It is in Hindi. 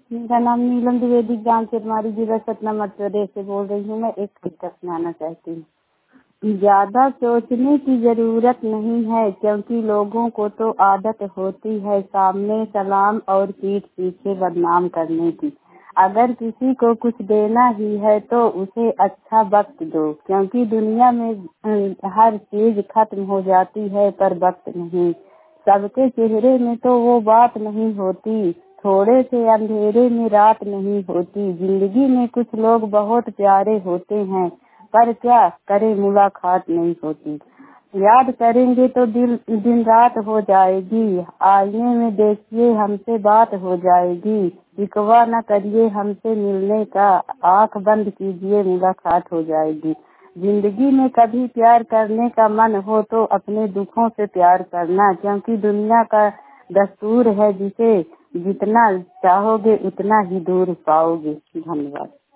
मेरा नाम नीलम द्विवेदी, ग्राम चिरमारी, जिला सतना, मध्य प्रदेश से बोल रही हूँ। मैं एक कविता सुनाना चाहती हूँ। ज्यादा सोचने की जरूरत नहीं है, क्योंकि लोगों को तो आदत होती है सामने सलाम और पीठ पीछे बदनाम करने की। अगर किसी को कुछ देना ही है तो उसे अच्छा वक्त दो, क्योंकि दुनिया में हर चीज खत्म हो जाती है पर वक्त नहीं। सबके चेहरे में तो वो बात नहीं होती, थोड़े से अंधेरे में रात नहीं होती। जिंदगी में कुछ लोग बहुत प्यारे होते हैं, पर क्या करे मुलाकात नहीं होती। याद करेंगे तो दिन रात हो जाएगी, आईने में देखिए हमसे बात हो जाएगी। शिकवा न करिए हमसे मिलने का, आंख बंद कीजिए मुलाकात हो जाएगी। जिंदगी में कभी प्यार करने का मन हो तो अपने दुखों से प्यार करना, क्योंकि दुनिया का दस्तूर है जिसे जितना चाहोगे उतना ही दूर पाओगे। धन्यवाद।